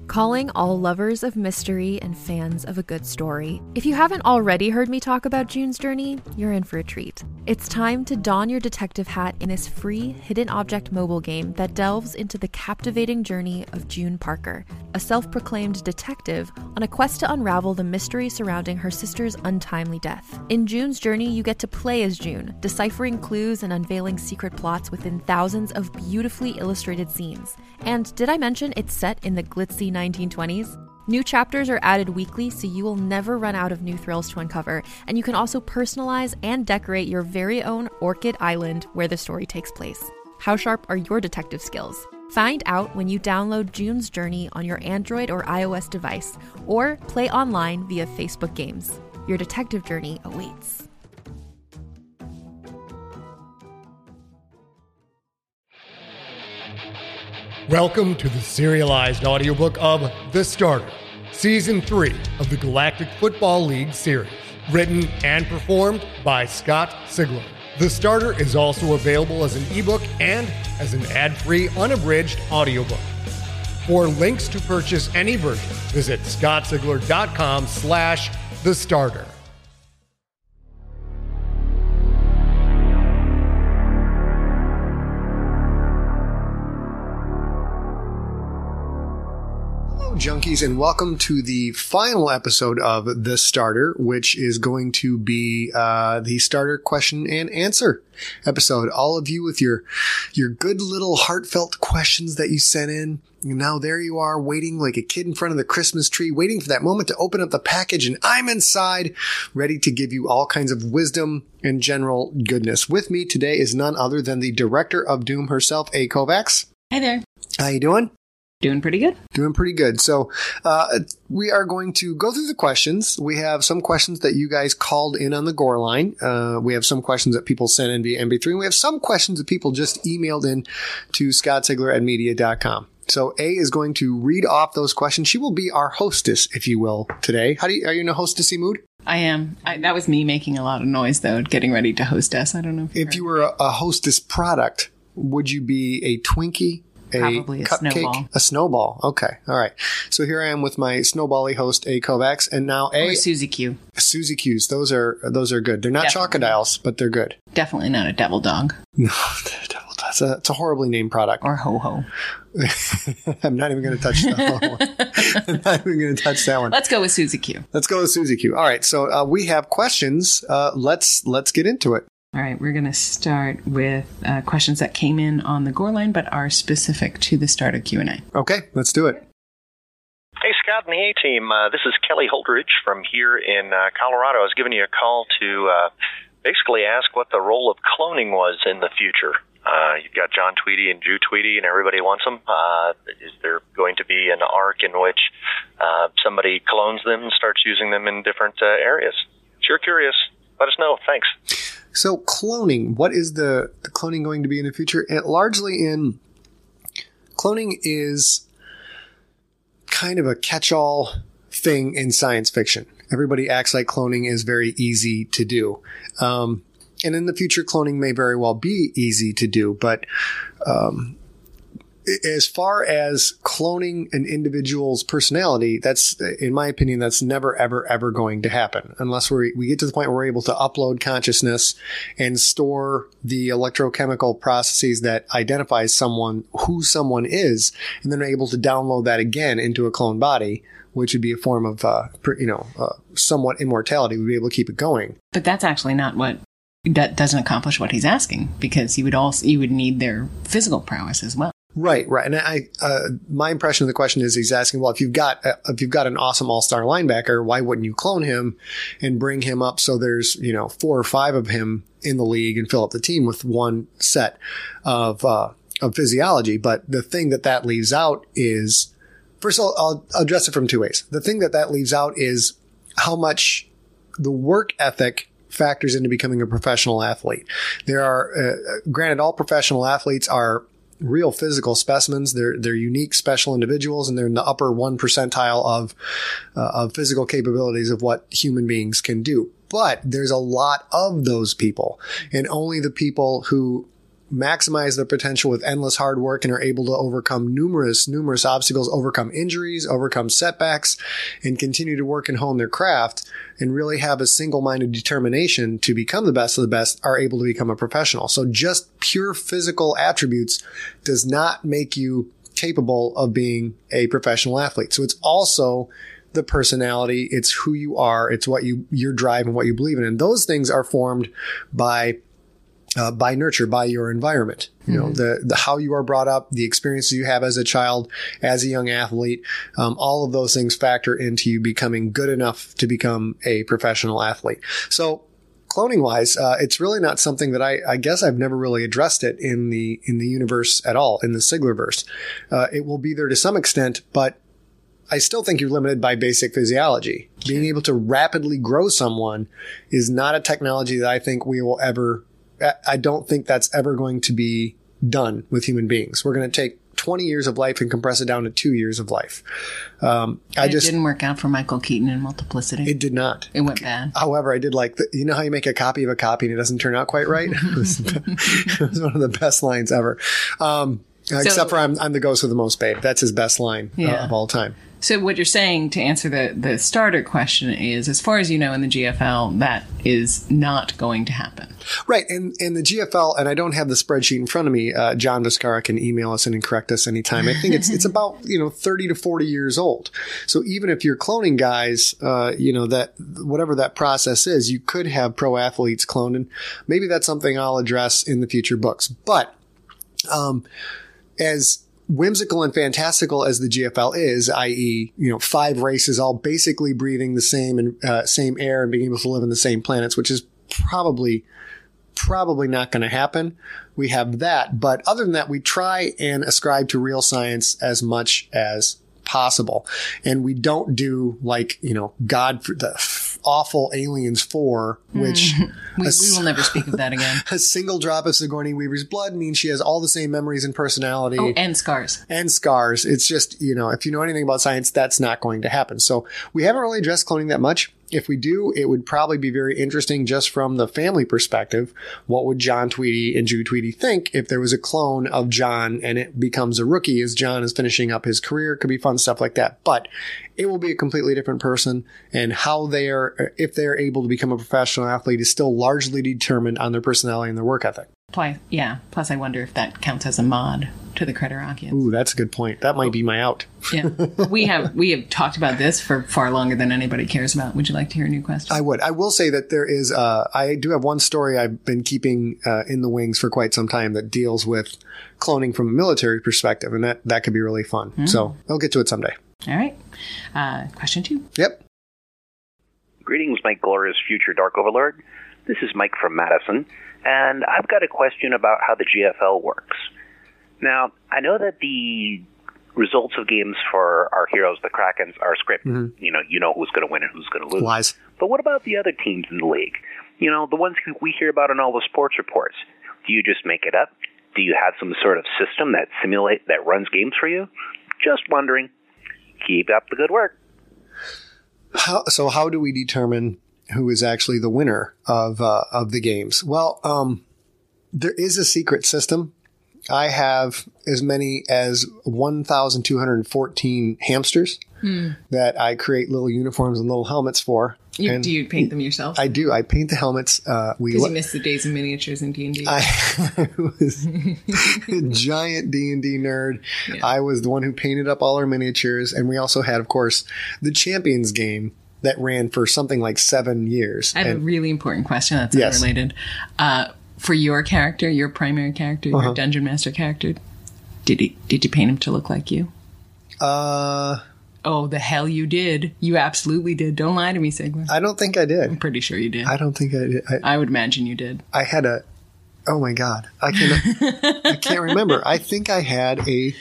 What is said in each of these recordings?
calling all lovers of mystery and fans of a good story. If you haven't already heard me talk about June's Journey, you're in for a treat. It's time to don your detective hat in this free hidden object mobile game that delves into the captivating journey of June Parker, a self-proclaimed detective on a quest to unravel the mystery surrounding her sister's untimely death. In June's Journey, you get to play as June, deciphering clues and unveiling secret plots within thousands of beautifully illustrated scenes. And did I mention it's set in the glitzy 1920s? New chapters are added weekly, so you will never run out of new thrills to uncover, and you can also personalize and decorate your very own Orchid Island where the story takes place. How sharp are your detective skills? Find out when you download June's Journey on your Android or iOS device, or play online via Facebook Games. Your detective journey awaits. Welcome to the serialized audiobook of The Starter, Season 3 of the Galactic Football League series, written and performed by Scott Sigler. The Starter is also available as an ebook and as an ad-free, unabridged audiobook. For links to purchase any version, visit scottsigler.com/thestarter. Junkies, and welcome to the final episode of The Starter, which is going to be the starter question and answer episode. All of you with your good little heartfelt questions that you sent in. Now there you are, waiting like a kid in front of the Christmas tree, waiting for that moment to open up the package, and I'm inside, ready to give you all kinds of wisdom and general goodness. With me today is none other than the Director of Doom herself, A. Kovacs. Hi there. How you doing? Doing pretty good. Doing pretty good. So we are going to go through the questions. We have some questions that you guys called in on the Gore line. We have some questions that people sent in via MP3. And we have some questions that people just emailed in to scottsigler@media.com. So A is going to read off those questions. She will be our hostess, if you will, today. Are you in a hostessy mood? I am. That was me making a lot of noise, though, getting ready to hostess. I don't know if you were a hostess product, would you be a Twinkie? Probably a cupcake, snowball. A snowball. Okay. All right. So here I am with my snowbally host, A. Kovacs, and now A. Or Susie Q. Susie Q's. Those are good. They're not Chocodiles, but they're good. Definitely not a devil dog. No, devil dog. It's a horribly named product. Or ho-ho. I'm not even going to touch that one. I'm not even going to touch that one. Let's go with Susie Q. Let's go with Susie Q. All right. So we have questions. Let's get into it. All right, we're going to start with questions that came in on the Gore line but are specific to the Starter Q&A. Okay, let's do it. Hey, Scott and the A-Team. This is Kelly Holdridge from here in Colorado. I was giving you a call to basically ask what the role of cloning was in the future. You've got John Tweedy and Drew Tweedy, and everybody wants them. Is there going to be an arc in which somebody clones them and starts using them in different areas? Sure curious. Let us know. Thanks. So cloning, what is the cloning going to be in the future? Cloning is kind of a catch-all thing in science fiction. Everybody acts like cloning is very easy to do. And in the future, cloning may very well be easy to do, but as far as cloning an individual's personality, that's, in my opinion, that's never, ever, ever going to happen unless we get to the point where we're able to upload consciousness and store the electrochemical processes that identifies who someone is, and then are able to download that again into a clone body, which would be a form of, somewhat immortality. We'd be able to keep it going. But that's actually not that doesn't accomplish what he's asking, because you would need their physical prowess as well. Right. And my impression of the question is he's asking, well, if you've got an awesome all-star linebacker, why wouldn't you clone him and bring him up so there's 4 or 5 of him in the league and fill up the team with one set of physiology? But the thing that leaves out is, first of all, I'll address it from 2 ways. The thing that leaves out is how much the work ethic factors into becoming a professional athlete. There are, granted, all professional athletes are real physical specimens. They're unique, special individuals, and they're in the upper 1 percentile of physical capabilities of what human beings can do. But there's a lot of those people, and only the people who maximize their potential with endless hard work and are able to overcome numerous obstacles, overcome injuries, overcome setbacks, and continue to work and hone their craft and really have a single-minded determination to become the best of the best are able to become a professional. So just pure physical attributes does not make you capable of being a professional athlete. So it's also the personality, it's who you are, it's what your drive and what you believe in. And those things are formed by nurture, by your environment. You know, the how you are brought up, the experiences you have as a child, as a young athlete, all of those things factor into you becoming good enough to become a professional athlete. So cloning wise, it's really not something that I guess I've never really addressed it in the universe at all, in the Siglerverse. It will be there to some extent, but I still think you're limited by basic physiology. Being able to rapidly grow someone is not a technology that I think we will ever, I don't think that's ever going to be done with human beings. We're going to take 20 years of life and compress it down to 2 years of life. It didn't work out for Michael Keaton in Multiplicity. It did not. It went bad. However, I did like, you know how you make a copy of a copy and it doesn't turn out quite right? It was one of the best lines ever. Except for I'm the ghost of the most babe. That's his best line of all time. So what you're saying, to answer the starter question, is, as far as you know in the GFL, that is not going to happen. Right. And the GFL, and I don't have the spreadsheet in front of me, John Viscara can email us and correct us anytime. I think it's about, 30 to 40 years old. So even if you're cloning guys, that whatever that process is, you could have pro athletes cloned. And maybe that's something I'll address in the future books. But as whimsical and fantastical as the GFL is, i.e., 5 races all basically breathing the same air and being able to live on the same planets, which is probably not going to happen. We have that. But other than that, we try and ascribe to real science as much as possible. And we don't do the awful Aliens 4, which we will never speak of that again. A single drop of Sigourney Weaver's blood means she has all the same memories and personality. Oh, and scars. It's just, if you know anything about science, that's not going to happen. So we haven't really addressed cloning that much. If we do, it would probably be very interesting just from the family perspective. What would John Tweedy and Jude Tweedy think if there was a clone of John and it becomes a rookie as John is finishing up his career? It could be fun stuff like that. But it will be a completely different person, and if they're able to become a professional athlete is still largely determined on their personality and their work ethic. Plus I wonder if that counts as a mod to the Critterockians. Ooh, that's a good point. That might be my out. Yeah. We have talked about this for far longer than anybody cares about. Would you like to hear a new question? I would. I will say that there is, I do have one story I've been keeping in the wings for quite some time that deals with cloning from a military perspective, and that could be really fun. Mm-hmm. So I'll get to it someday. All right. Question 2. Yep. Greetings, my glorious future Dark Overlord. This is Mike from Madison, and I've got a question about how the GFL works. Now, I know that the results of games for our heroes, the Krakens, are scripted. Mm-hmm. You know who's going to win and who's going to lose. Lies. But what about the other teams in the league? The ones who we hear about in all the sports reports. Do you just make it up? Do you have some sort of system that runs games for you? Just wondering. Keep up the good work. How do we determine who is actually the winner of the games? Well, there is a secret system. I have as many as 1,214 hamsters that I create little uniforms and little helmets for. Do you paint them yourself? I do. I paint the helmets. Because you miss the days of miniatures in D&D. I was a giant D&D nerd. Yeah. I was the one who painted up all our miniatures. And we also had, of course, the Champions game that ran for something like 7 years. I have a really important question that's unrelated. For your character, your primary character, your Dungeon Master character, did you paint him to look like you? Oh, the hell you did. You absolutely did. Don't lie to me, Sigler. I don't think I did. I'm pretty sure you did. I don't think I did. I would imagine you did. I had oh my God. I can't remember. I think I had a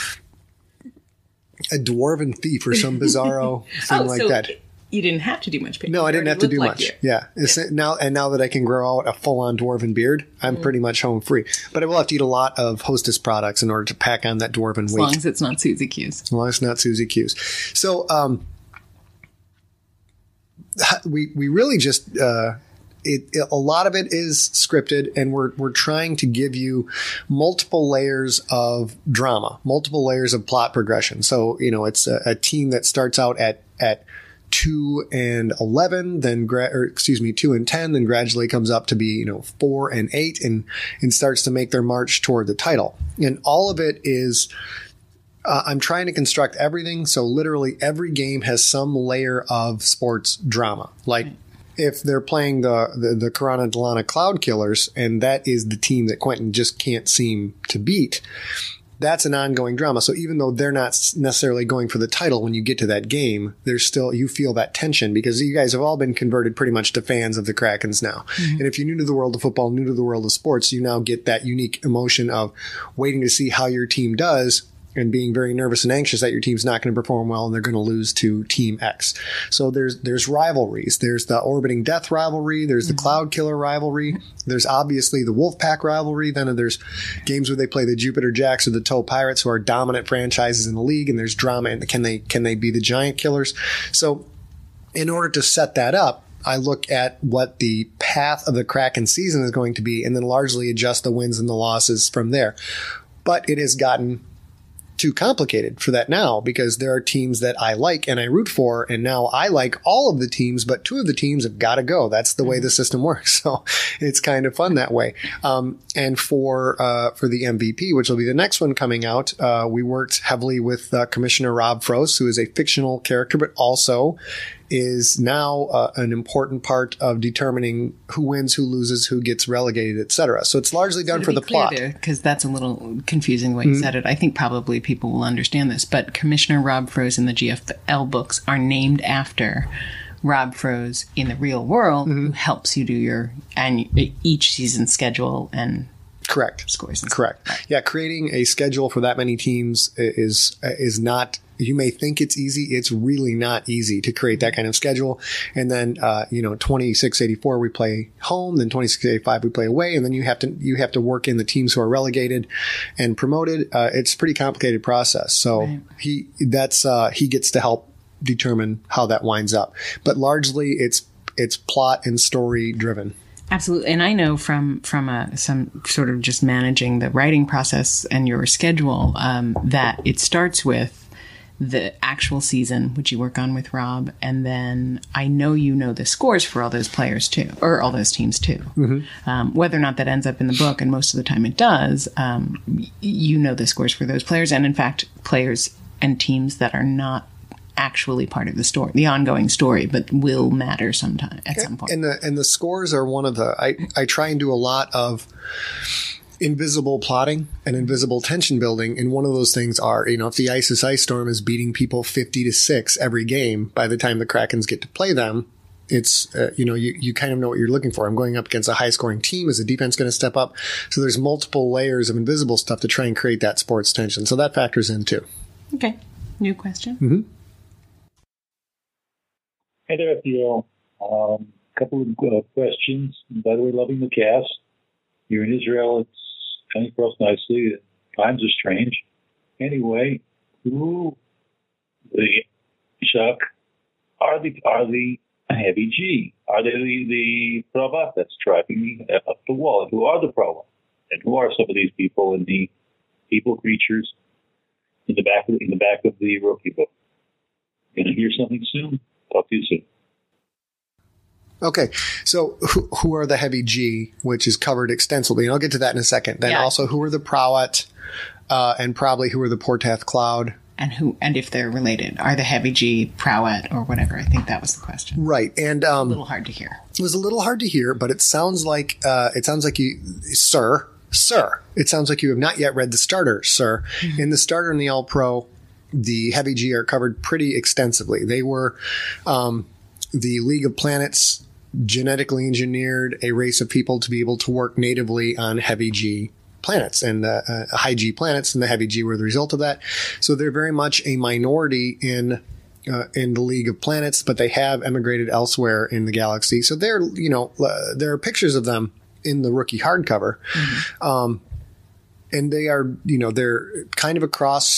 dwarven thief or some bizarro thing like that. You didn't have to do much painting. No, I didn't have to do much. Yeah. Now that I can grow out a full-on dwarven beard, I'm pretty much home free. But I will have to eat a lot of Hostess products in order to pack on that dwarven weight. As long as it's not Susie Q's. As long as it's not Susie Q's. So we really just a lot of it is scripted, and we're trying to give you multiple layers of drama, multiple layers of plot progression. So, it's a team that starts out at 2-11, then 2-10, then gradually comes up to be 4-8, and starts to make their march toward the title. And all of it is, I'm trying to construct everything so literally every game has some layer of sports drama. Like if they're playing the Corona Delana Cloud Killers, and that is the team that Quentin just can't seem to beat, that's an ongoing drama. So even though they're not necessarily going for the title, when you get to that game, there's still, you feel that tension because you guys have all been converted pretty much to fans of the Krakens now. Mm-hmm. And if you're new to the world of football, new to the world of sports, you now get that unique emotion of waiting to see how your team does and being very nervous and anxious that your team's not going to perform well and they're going to lose to Team X. So there's rivalries. There's the Orbiting Death rivalry. There's the Cloud Killer rivalry. There's obviously the Wolfpack rivalry. Then there's games where they play the Jupiter Jacks or the Toe Pirates, who are dominant franchises in the league, and there's drama. And can they be the Giant Killers? So in order to set that up, I look at what the path of the Kraken season is going to be and then largely adjust the wins and the losses from there. But it has gotten too complicated for that now because there are teams that I like and I root for, and now I like all of the teams, but two of the teams have got to go. That's the way the system works. So it's kind of fun that way. And for the MVP, which will be the next one coming out, we worked heavily with Commissioner Rob Frost, who is a fictional character, but also is now an important part of determining who wins, who loses, who gets relegated, etc. So it's largely done for the plot. Because that's a little confusing the way you said it. I think probably people will understand this, but Commissioner Rob Frost in the GFL books are named after Rob Frost in the real world, who helps you do each season schedule and correct scores. And correct. Right. Yeah, creating a schedule for that many teams is not. You may think it's easy. It's really not easy to create that kind of schedule. And then, 26-84, we play home. Then 26-85, we play away. And then you have to work in the teams who are relegated and promoted. It's a pretty complicated process. So right. He gets to help determine how that winds up. But largely it's plot and story driven. Absolutely. And I know from some sort of just managing the writing process and your schedule, that it starts with the actual season, which you work on with Rob, and then I know the scores for all those players too, or all those teams too. Mm-hmm. Whether or not that ends up in the book, and most of the time it does, the scores for those players, and in fact, players and teams that are not actually part of the story, the ongoing story, but will matter sometime at some point. And the scores are one of the. I try and do a lot of invisible plotting and invisible tension building, and one of those things are, if the Isis Ice Storm is beating people 50-6 every game, by the time the Krakens get to play them, it's you kind of know what you're looking for. I'm going up against a high scoring team. Is the defense going to step up? So there's multiple layers of invisible stuff to try and create that sports tension. So that factors in too. Okay, new question. Mm-hmm. Hey there, Theo. Couple of questions. By the way, loving the cast. You're in Israel. It's coming across nicely. Times are strange. Anyway, who the Chuck are the heavy G? Are they the Prava that's driving me up the wall? And who are the Prava? And who are some of these people and the people creatures in the back of the rookie book? Gonna hear something soon. Talk to you soon. Okay, so who are the heavy G, which is covered extensively, and I'll get to that in a second. Then also, who are the Prowat, and probably who are the Portath Cloud, and if they're related, are the heavy G Prowat or whatever? I think that was the question. Right, and a little hard to hear. It was a little hard to hear, but it sounds like you, sir. It sounds like you have not yet read the starter, sir. Mm-hmm. In the starter and the All Pro, the heavy G are covered pretty extensively. They were the League of Planets genetically engineered a race of people to be able to work natively on heavy G planets, and high G planets, and the heavy G were the result of that. So they're very much a minority in the League of Planets, but they have emigrated elsewhere in the galaxy. So there are pictures of them in the rookie hardcover. Mm-hmm. And they are, they're kind of across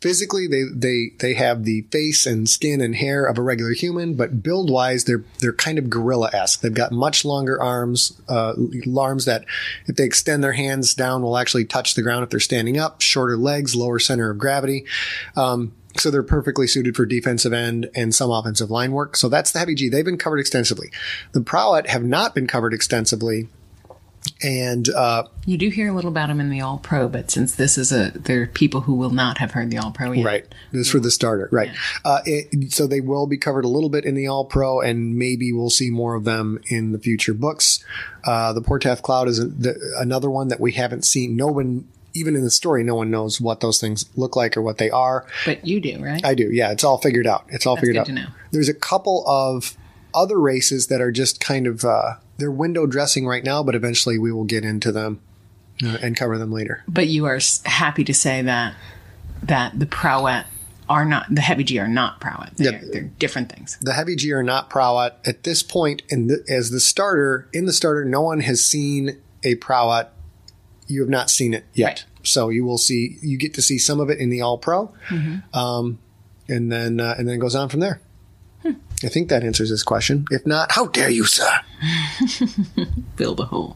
physically, they have the face and skin and hair of a regular human, but build wise, they're kind of gorilla-esque. They've got much longer arms that if they extend their hands down will actually touch the ground if they're standing up, shorter legs, lower center of gravity. So they're perfectly suited for defensive end and some offensive line work. So that's the Heavy G. They've been covered extensively. The Prowett have not been covered extensively. And you do hear a little about them in the All Pro, but since this is there are people who will not have heard the All Pro yet. Right. This is for the starter. Right. Yeah. So they will be covered a little bit in the All Pro, and maybe we'll see more of them in the future books. The Portath Cloud is another one that we haven't seen. No one, even in the story, no one knows what those things look like or what they are. But you do, right? I do. Yeah. It's all figured out. That's figured out. Good to know. There's a couple of other races that are just kind of, they're window dressing right now, but eventually we will get into them and cover them later. But you are happy to say that the Prowett are not, the Heavy G are not Prowett. They're different things. The Heavy G are not Prowett. At this point, as the starter, no one has seen a Prowett. You have not seen it yet. Right. So you get to see some of it in the All Pro. Mm-hmm. And then it goes on from there. I think that answers this question. If not, how dare you, sir? Fill the hole.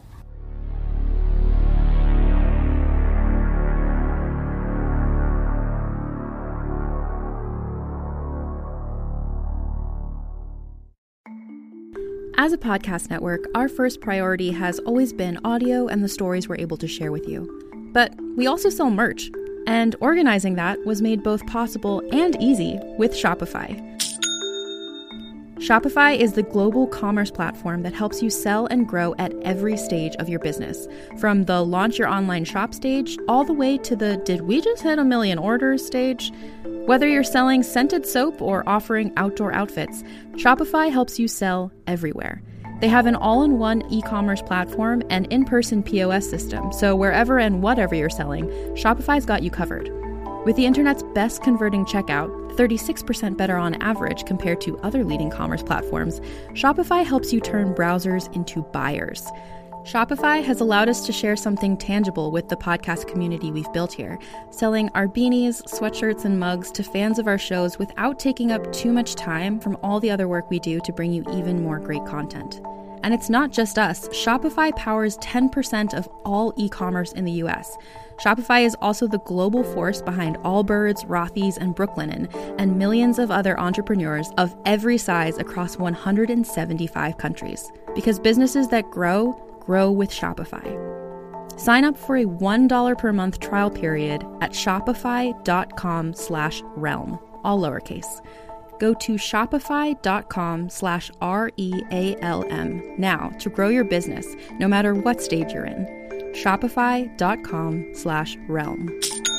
As a podcast network, our first priority has always been audio and the stories we're able to share with you. But we also sell merch, and organizing that was made both possible and easy with Shopify. Shopify is the global commerce platform that helps you sell and grow at every stage of your business. From the launch your online shop stage, all the way to the did we just hit 1 million orders stage? Whether you're selling scented soap or offering outdoor outfits, Shopify helps you sell everywhere. They have an all-in-one e-commerce platform and in-person POS system, so wherever and whatever you're selling, Shopify's got you covered. With the internet's best converting checkout, 36% better on average compared to other leading commerce platforms, Shopify helps you turn browsers into buyers. Shopify has allowed us to share something tangible with the podcast community we've built here, selling our beanies, sweatshirts, and mugs to fans of our shows without taking up too much time from all the other work we do to bring you even more great content. And it's not just us. Shopify powers 10% of all e-commerce in the US. Shopify is also the global force behind Allbirds, Rothy's, and Brooklinen, and millions of other entrepreneurs of every size across 175 countries. Because businesses that grow with Shopify. Sign up for a $1 per month trial period at shopify.com/realm, all lowercase. Go to shopify.com/REALM now to grow your business, no matter what stage you're in. Shopify.com/realm.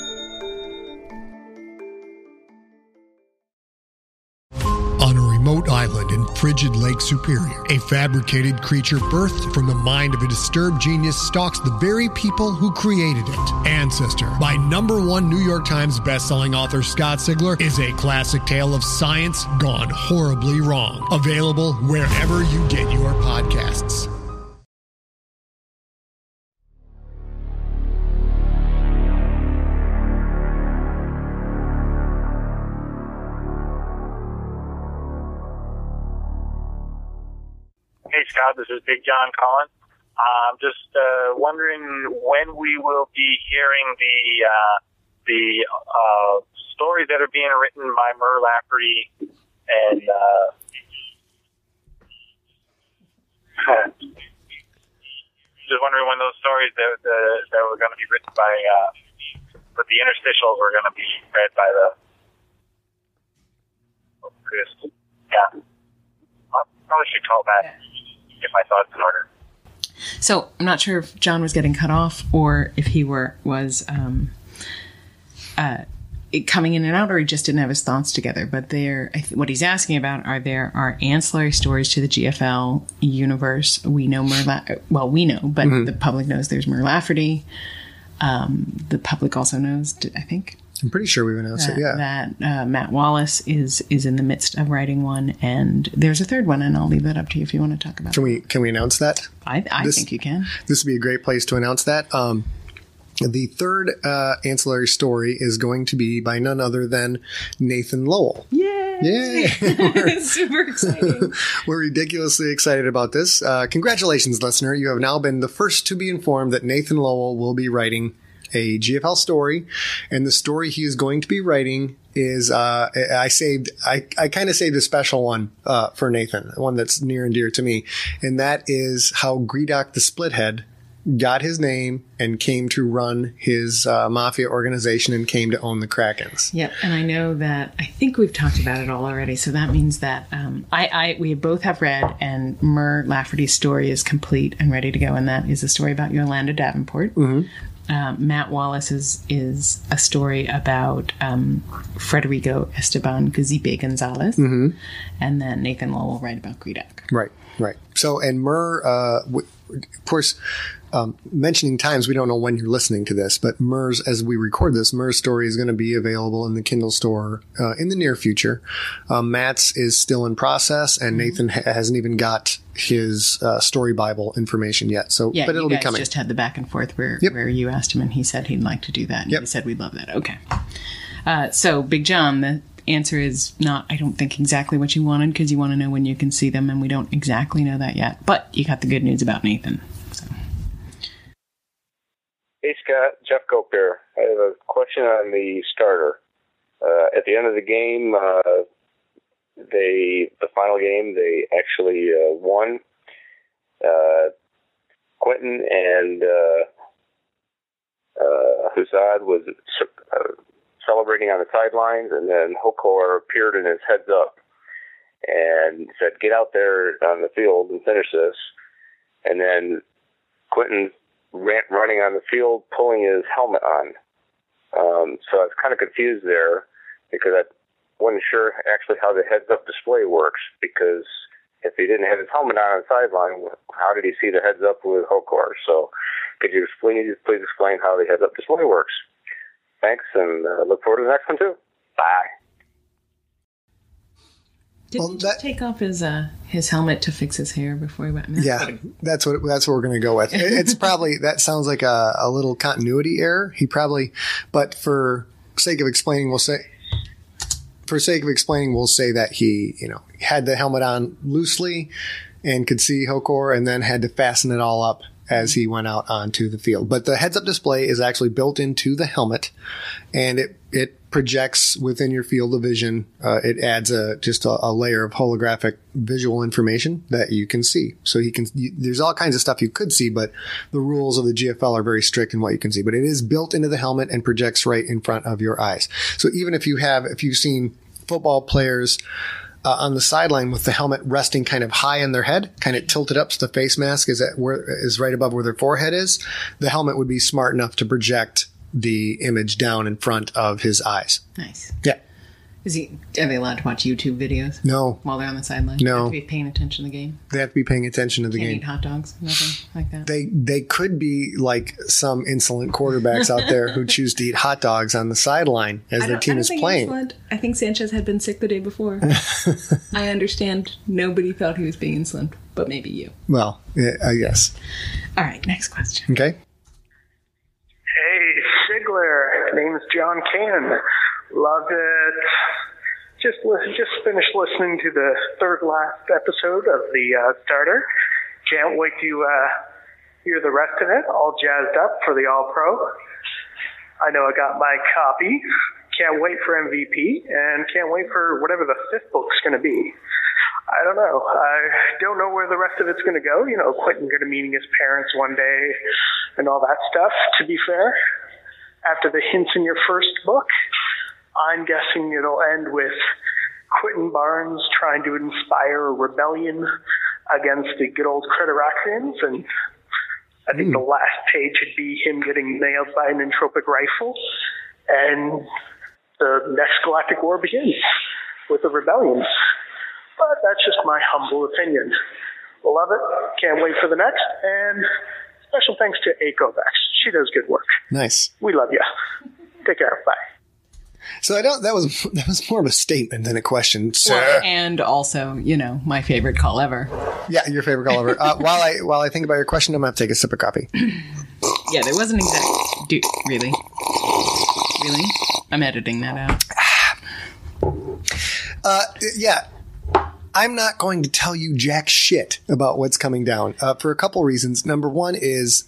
On a remote island in frigid Lake Superior, a fabricated creature birthed from the mind of a disturbed genius stalks the very people who created it. Ancestor, by #1 New York Times bestselling author Scott Sigler, is a classic tale of science gone horribly wrong. Available wherever you get your podcasts. Hey, Scott, this is Big John calling. I'm just wondering when we will be hearing the stories that are being written by Mur Lafferty and just wondering when those stories that were going to be written by but the interstitials were going to be read by the Chris. Yeah, I probably should call back. Get my thoughts in order. So I'm not sure if John was getting cut off or if he was coming in and out, or he just didn't have his thoughts together. But what he's asking about are ancillary stories to the GFL universe. We know but mm-hmm. The public knows there's Mur Lafferty. The public also knows, I think. I'm pretty sure we've announced it, yeah. That Matt Wallace is in the midst of writing one, and there's a third one, and I'll leave that up to you if you want to talk about it. Can we announce that? I think you can. This would be a great place to announce that. The third ancillary story is going to be by none other than Nathan Lowell. Yay! Super exciting. We're ridiculously excited about this. Congratulations, listener. You have now been the first to be informed that Nathan Lowell will be writing a GFL story, and the story he is going to be writing is I kind of saved a special one for Nathan, one that's near and dear to me, and that is how Gredok the Splithead got his name and came to run his mafia organization and came to own the Krakens. Yep, and I know that I think we've talked about it all already, so that means that we both have read, and Mur Lafferty's story is complete and ready to go, and that is a story about Yolanda Davenport. Mm-hmm. Matt Wallace is a story about Federico Esteban Gazipe Gonzalez, mm-hmm. and then Nathan Lowell will write about Gredok. Right. So, and Mur, of course, mentioning times, we don't know when you're listening to this, but Mur's, as we record this, Mur's story is going to be available in the Kindle store in the near future. Matt's is still in process, and Nathan hasn't even got his story Bible information yet. So, yeah, but it'll you be coming. Just had the back and forth where you asked him, and he said he'd like to do that. And Yep. he said we'd love that. Okay. So, Big John, the answer is not, I don't think, exactly what you wanted, because you want to know when you can see them, and we don't exactly know that yet. But you got the good news about Nathan. So. Hey, Scott. Jeff Cope here. I have a question on the starter. At the end of the game, the final game, they actually won. Quentin and Hussad was celebrating on the sidelines, and then Hokor appeared in his heads up and said, "Get out there on the field and finish this." And then Quentin running on the field, pulling his helmet on. So I was kind of confused there, because I wasn't sure actually how the heads-up display works, because if he didn't have his helmet on the sideline, how did he see the heads-up with Hokor? So could you please explain how the heads-up display works? Thanks, and look forward to the next one, too. Bye. Didn't he just take off his helmet to fix his hair before he went? Yeah, that's what we're going to go with. It's probably, that sounds like a little continuity error. He probably, but for sake of explaining, we'll say that he, had the helmet on loosely and could see Hokor, and then had to fasten it all up as he went out onto the field. But the heads-up display is actually built into the helmet, and it projects within your field of vision. It adds just a layer of holographic visual information that you can see. So there's all kinds of stuff you could see, but the rules of the GFL are very strict in what you can see. But it is built into the helmet and projects right in front of your eyes. So even if you've seen football players on the sideline with the helmet resting kind of high in their head, kind of tilted up so the face mask is right above where their forehead is, the helmet would be smart enough to project the image down in front of his eyes. Nice. Yeah. Are they allowed to watch YouTube videos? No. While they're on the sideline? No. They have to be paying attention to the game? They have to be paying attention to the Can't game. eat hot dogs? Nothing like that? They could be like some insolent quarterbacks out there who choose to eat hot dogs on the sideline as their team is playing. Insolent. I think Sanchez had been sick the day before. I understand nobody thought he was being insolent, but maybe you. Well, I guess. All right, next question. Okay. Hey, Sigler. Name is John Cannon. Love it. Just finished listening to the third last episode of the starter. Can't wait to hear the rest of it. All jazzed up for the All-Pro. I know I got my copy. Can't wait for MVP, and can't wait for whatever the fifth book's going to be. I don't know. I don't know where the rest of it's going to go. Quentin going to meeting his parents one day and all that stuff, to be fair. After the hints in your first book, I'm guessing it'll end with Quentin Barnes trying to inspire a rebellion against the good old Creteracrians, and I think the last page would be him getting nailed by an entropic rifle, and the next galactic war begins with the rebellions. But that's just my humble opinion. Love it. Can't wait for the next. And special thanks to A. Kovacs. She does good work. Nice. We love you. Take care. Bye. So that was more of a statement than a question, sir. Well, and also, my favorite call ever. Yeah, your favorite call ever. While I think about your question, I'm going to have to take a sip of coffee. Yeah, there wasn't exactly. Really? Really? I'm editing that out. Yeah. I'm not going to tell you jack shit about what's coming down for a couple reasons. Number one is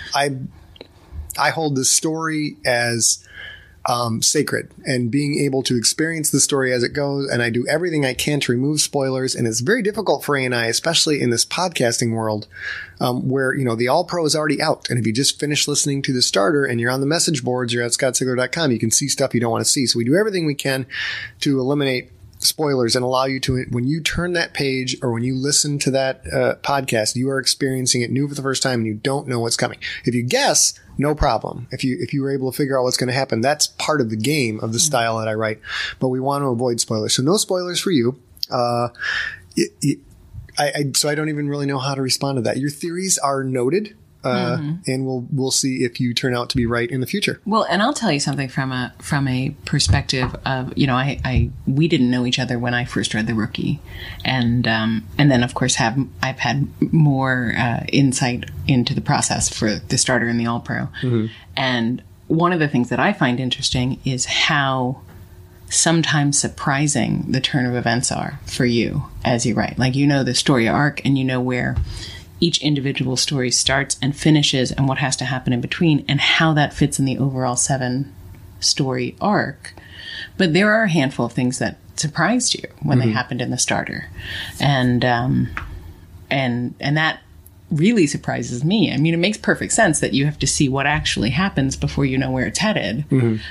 I hold this story as sacred, and being able to experience the story as it goes. And I do everything I can to remove spoilers. And it's very difficult for A&I, especially in this podcasting world, where, the All Pro is already out. And if you just finished listening to the starter and you're on the message boards, you're at scottsigler.com, you can see stuff you don't want to see. So we do everything we can to eliminate spoilers and allow you to, when you turn that page or when you listen to that podcast, you are experiencing it new for the first time and you don't know what's coming. If you guess, no problem. If you were able to figure out what's going to happen, that's part of the game of the style that I write. But we want to avoid spoilers. So no spoilers for you. So I don't even really know how to respond to that. Your theories are noted. And we'll see if you turn out to be right in the future. Well, and I'll tell you something from a perspective of, we didn't know each other when I first read The Rookie, and then of course I've had more insight into the process for the starter and the All Pro. And one of the things that I find interesting is how sometimes surprising the turn of events are for you as you write. Like, the story arc, and where each individual story starts and finishes and what has to happen in between and how that fits in the overall 7-story arc. But there are a handful of things that surprised you when they happened in the starter. And that really surprises me. I mean, it makes perfect sense that you have to see what actually happens before you know where it's headed.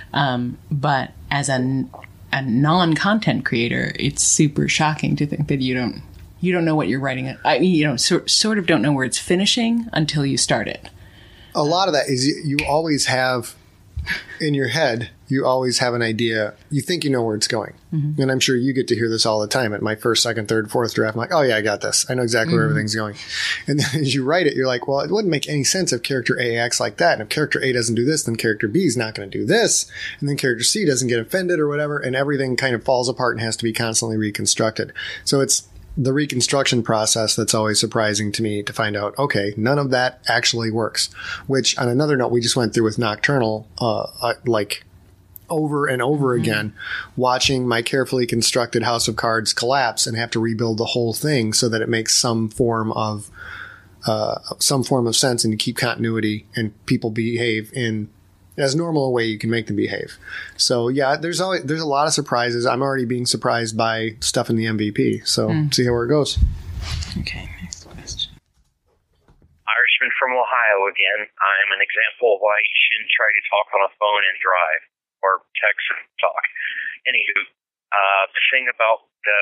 But as a non-content creator, it's super shocking to think that you don't know what you're writing. Sort of don't know where it's finishing until you start it. A lot of that is you always have in your head, you always have an idea. You think you know where it's going. And I'm sure you get to hear this all the time at my first, second, third, fourth draft. I'm like, oh yeah, I got this. I know exactly where everything's going. And then as you write it, you're like, well, it wouldn't make any sense if character A acts like that. And if character A doesn't do this, then character B is not going to do this. And then character C doesn't get offended or whatever. And everything kind of falls apart and has to be constantly reconstructed. So it's the reconstruction process that's always surprising to me to find out, okay, none of that actually works. Which, on another note, we just went through with Nocturnal, like over and over again, watching my carefully constructed House of Cards collapse and have to rebuild the whole thing so that it makes some form of sense and you keep continuity and people behave in as normal a way you can make them behave. So yeah, there's a lot of surprises. I'm already being surprised by stuff in the MVP. So see where it goes. Okay, next question. Irishman from Ohio again. I'm an example of why you shouldn't try to talk on a phone and drive or text and talk. Anywho, the thing about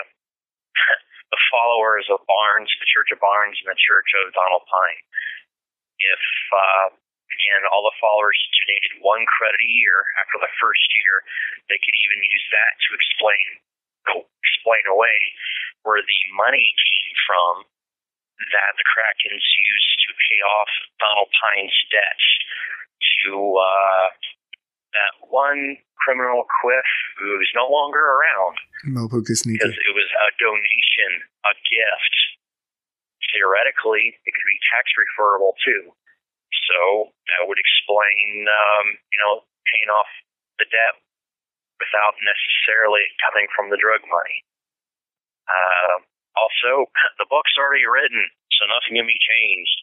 the followers of Barnes, the Church of Barnes and the Church of Donald Pine, if again, all the followers donated 1 credit a year after the first year, they could even use that to explain away where the money came from that the Krakens used to pay off Donald Pine's debts to that one criminal quiff who is no longer around. Because it was a donation, a gift. Theoretically, it could be tax referable too. So that would explain, paying off the debt without necessarily coming from the drug money. Also, the book's already written, so nothing can be changed.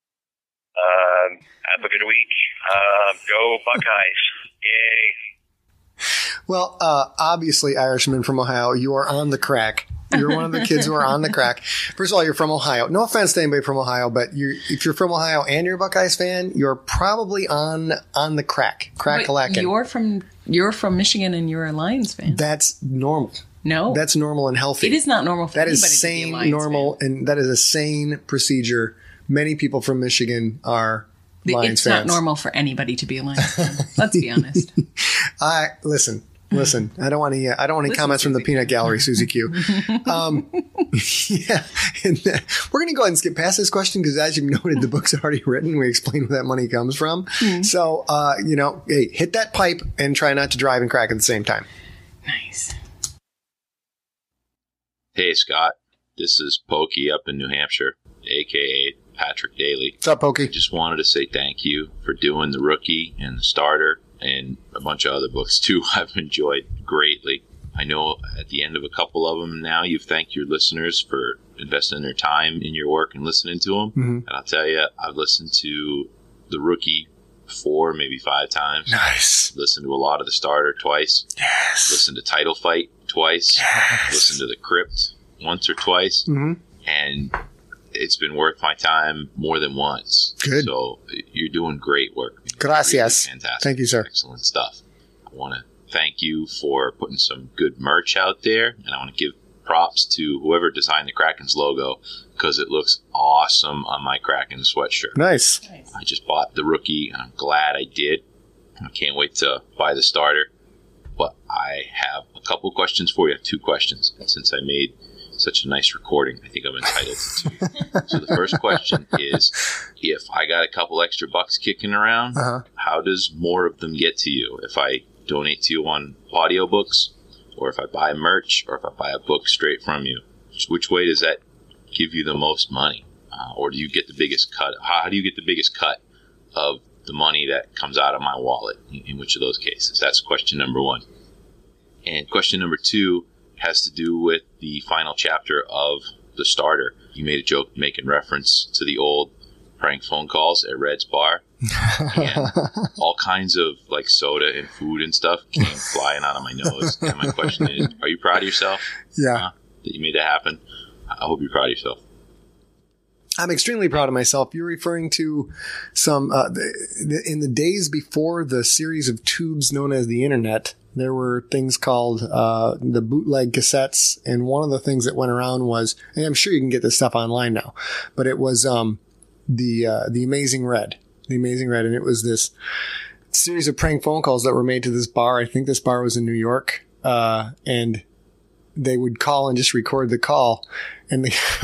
Have a good week. Go Buckeyes. Yay. Well, obviously, Irishman from Ohio, you are on the crack. You're one of the kids who are on the crack. First of all, you're from Ohio. No offense to anybody from Ohio, but if you're from Ohio and you're a Buckeyes fan, you're probably on the crack. Crack-a-lackin'. You're from Michigan and you're a Lions fan. That's normal. No. That's normal and healthy. It is not normal for anybody to be a Lions fan. That is sane, normal, and that is a sane procedure. Many people from Michigan are Lions fans. It's not normal for anybody to be a Lions fan. Let's be honest. Listen, I don't want any comments from the peanut gallery, Susie Q. Yeah. And we're going to go ahead and skip past this question because, as you've noted, the book's already written. We explain where that money comes from. So, hey, hit that pipe and try not to drive and crack at the same time. Nice. Hey, Scott. This is Pokey up in New Hampshire, a.k.a. Patrick Daly. What's up, Pokey? I just wanted to say thank you for doing the rookie and the starter and a bunch of other books too. I've enjoyed greatly. I know at the end of a couple of them now, you've thanked your listeners for investing their time in your work and listening to them. Mm-hmm. And I'll tell you, I've listened to the rookie 4, maybe 5 times. Nice. Listened to a lot of the starter twice. Yes. Listened to Title Fight twice. Yes. Listened to the Crypt once or twice. Mm-hmm. And it's been worth my time more than once. Good. So you're doing great work. Gracias. Really fantastic. Thank you, sir. Excellent stuff. I want to thank you for putting some good merch out there, and I want to give props to whoever designed the Kraken's logo because it looks awesome on my Kraken sweatshirt. Nice. I just bought the rookie, and I'm glad I did. I can't wait to buy the starter. But I have a couple questions for you. I have 2 questions. Since I made such a nice recording, I think I'm entitled to 2. So the first question is, if I got a couple extra bucks kicking around, how does more of them get to you? If I donate to you on audiobooks, or if I buy merch, or if I buy a book straight from you, which way does that give you the most money? Or do you get the biggest cut? How do you get the biggest cut of the money that comes out of my wallet in which of those cases? That's question number 1. And question number 2 has to do with the final chapter of the starter. You made a joke making reference to the old prank phone calls at Red's Bar. And all kinds of like soda and food and stuff came flying out of my nose. And my question is, are you proud of yourself? Yeah. That you made that happen? I hope you're proud of yourself. I'm extremely proud of myself. You're referring to some, in the days before the series of tubes known as the internet, there were things called the bootleg cassettes. And one of the things that went around was, and I'm sure you can get this stuff online now, but it was the Amazing Red. The Amazing Red. And it was this series of prank phone calls that were made to this bar. I think this bar was in New York. And they would call and just record the call. And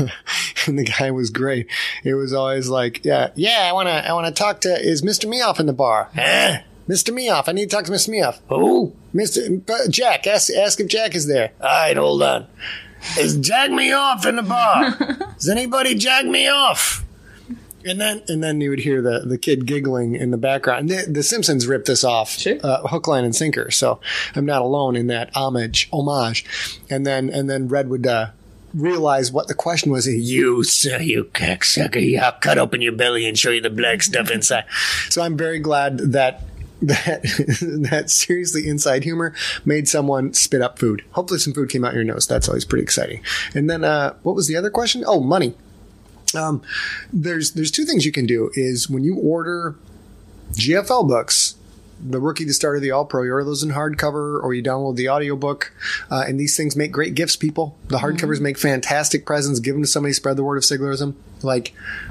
the guy was great. It was always like, yeah, I want to talk to, is Mr. Meoff in the bar? Mr. Meoff, I need to talk to Mr. Meoff. Oh, Mr. Jack, ask if Jack is there. All right, hold on. Is Jack Meoff in the bar? Does anybody Jack Meoff? And then you would hear the kid giggling in the background. The Simpsons ripped this off, hook, line, and sinker. So I'm not alone in that homage. And then Red would realize what the question was. You cocksucker! Yeah, I'll cut open your belly and show you the black stuff inside. So I'm very glad that seriously inside humor made someone spit up food. Hopefully, some food came out your nose. That's always pretty exciting. And then what was the other question? Oh, money. There's 2 things you can do is when you order GFL books, the Rookie, the Starter, the All-Pro, you order those in hardcover or you download the audiobook. And these things make great gifts, people. The hardcovers make fantastic presents. Give them to somebody, spread the word of Siglerism. Like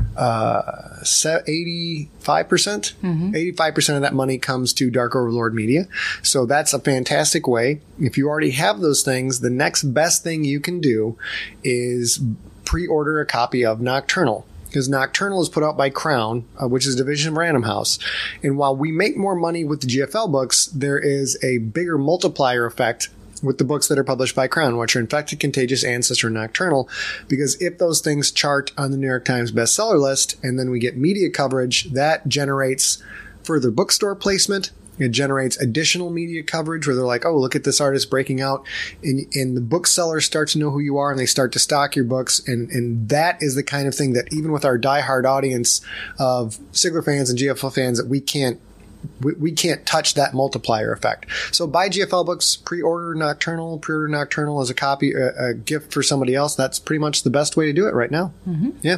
85%? 85% of that money comes to Dark Overlord Media. So that's a fantastic way. If you already have those things, the next best thing you can do is pre-order a copy of Nocturnal, because Nocturnal is put out by Crown, which is a division of Random House. And while we make more money with the GFL books, there is a bigger multiplier effect with the books that are published by Crown, which are Infected, Contagious, Ancestor, and Nocturnal, because if those things chart on the New York Times bestseller list and then we get media coverage, that generates further bookstore placement. It generates additional media coverage where they're like, oh, look at this artist breaking out. And the booksellers start to know who you are and they start to stock your books. And that is the kind of thing that even with our diehard audience of Sigler fans and GFL fans, that we can't touch that multiplier effect. So buy GFL books, pre-order Nocturnal as a copy, a gift for somebody else. That's pretty much the best way to do it right now. Mm-hmm. Yeah.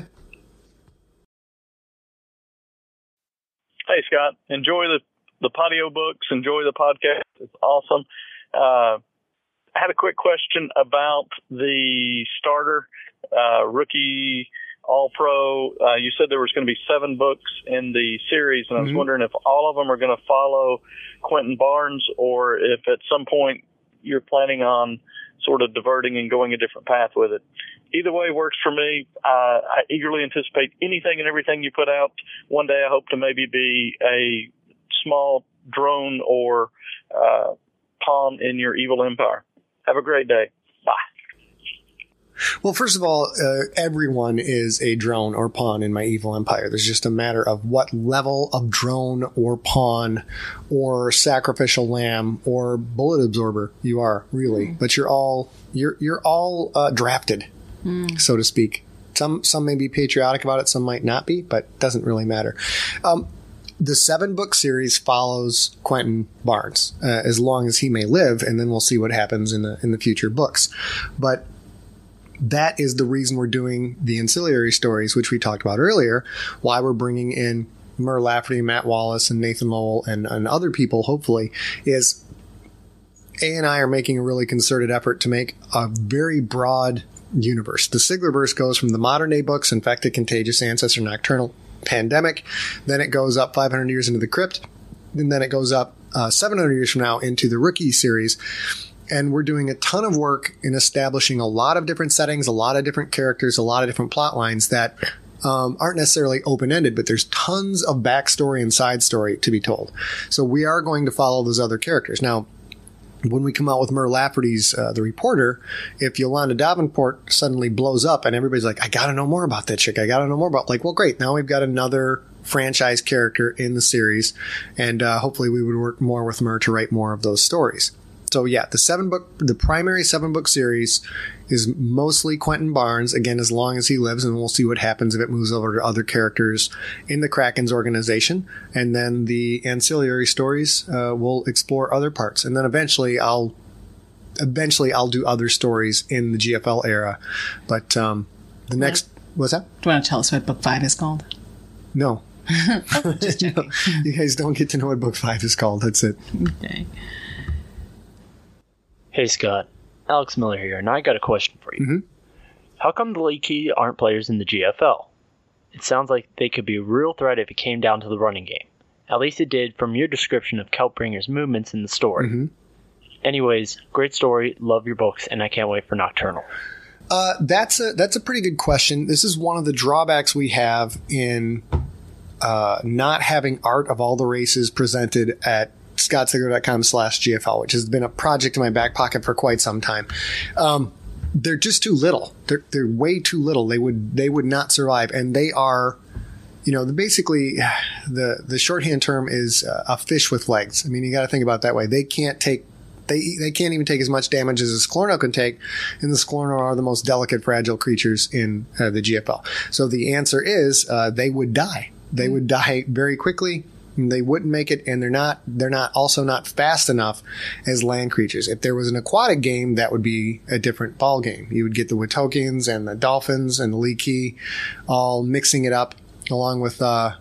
Hey, Scott. Enjoy the Patio books. Enjoy the podcast. It's awesome. I had a quick question about the starter, rookie, all-pro. You said there was going to be 7 books in the series, and I was wondering if all of them are going to follow Quentin Barnes or if at some point you're planning on sort of diverting and going a different path with it. Either way works for me. I eagerly anticipate anything and everything you put out. One day I hope to maybe be a small drone or pawn in your evil empire. Have a great day. Bye. Well, first of all, everyone is a drone or pawn in my evil empire. There's just a matter of what level of drone or pawn or sacrificial lamb or bullet absorber you are, really. But you're all drafted, so to speak. Some may be patriotic about it, some might not be, but it doesn't really matter. The 7-book series follows Quentin Barnes as long as he may live, and then we'll see what happens in the future books. But that is the reason we're doing the ancillary stories, which we talked about earlier, why we're bringing in Mur Lafferty, Matt Wallace, and Nathan Lowell, and other people, hopefully, is A and I are making a really concerted effort to make a very broad universe. The Siglerverse goes from the modern day books, Infected, Contagious, Ancestor, Nocturnal, Pandemic, then it goes up 500 years into the Crypt, and then it goes up 700 years from now into the Rookie series. And we're doing a ton of work in establishing a lot of different settings, a lot of different characters, a lot of different plot lines that aren't necessarily open-ended, but there's tons of backstory and side story to be told. So we are going to follow those other characters. Now, when we come out with Mur Lafferty's The Reporter, if Yolanda Davenport suddenly blows up and everybody's like, I got to know more about that chick. I got to know more about, like, well, great. Now we've got another franchise character in the series. And hopefully we would work more with Mur to write more of those stories. So yeah, the primary 7-book series is mostly Quentin Barnes, again, as long as he lives, and we'll see what happens if it moves over to other characters in the Kraken's organization. And then the ancillary stories will explore other parts. And then eventually I'll do other stories in the GFL era. But the next, what's that? Do you want to tell us what book 5 is called? No. Just joking. No, you guys don't get to know what book 5 is called. That's it. Okay. Hey, Scott. Alex Miller here, and I got a question for you. Mm-hmm. How come the Leaky aren't players in the GFL? It sounds like they could be a real threat if it came down to the running game. At least it did from your description of Keltbringer's movements in the story. Mm-hmm. Anyways, great story, love your books, and I can't wait for Nocturnal. That's a pretty good question. This is one of the drawbacks we have in not having art of all the races presented at scottsigler.com/GFL, which has been a project in my back pocket for quite some time. They're just too little. They're way too little. They would not survive. And they are, basically the shorthand term is a fish with legs. I mean, you got to think about it that way. They can't even take as much damage as a Sklorno can take, and the Sklorno are the most delicate, fragile creatures in the GFL. So the answer is they would die. They would die very quickly. They wouldn't make it, and they're not fast enough as land creatures. If there was an aquatic game, that would be a different ball game. You would get the Witokens and the dolphins and the Leaky all mixing it up, along with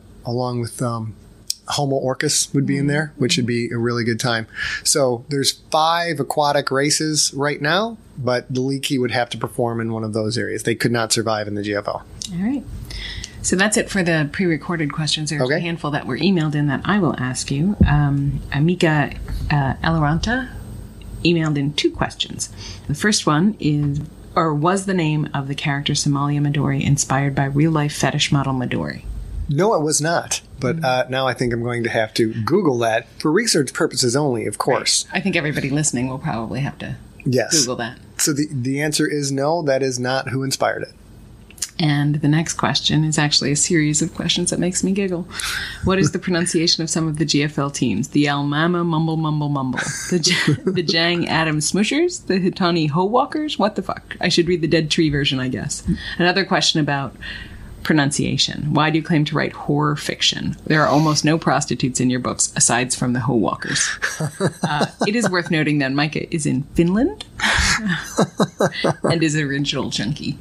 Homo Orcus would be in there, which would be a really good time. So there's 5 aquatic races right now, but the Leaky would have to perform in one of those areas. They could not survive in the GFL. All right. So that's it for the pre-recorded questions. There's a handful that were emailed in that I will ask you. Amika Elaranta emailed in 2 questions. The first one was the name of the character Somalia Midori inspired by real-life fetish model Midori? No, it was not. But now I think I'm going to have to Google that for research purposes only, of course. Right. I think everybody listening will probably have to Google that. So the answer is no, that is not who inspired it. And the next question is actually a series of questions that makes me giggle. What is the pronunciation of some of the GFL teams? The Almama Mumble Mumble Mumble. The Jang Adams Smushers? The Hitani Ho Walkers? What the fuck? I should read the Dead Tree version, I guess. Another question about pronunciation. Why do you claim to write horror fiction? There are almost no prostitutes in your books, aside from the Ho Walkers. It is worth noting that Micah is in Finland and is a original junkie.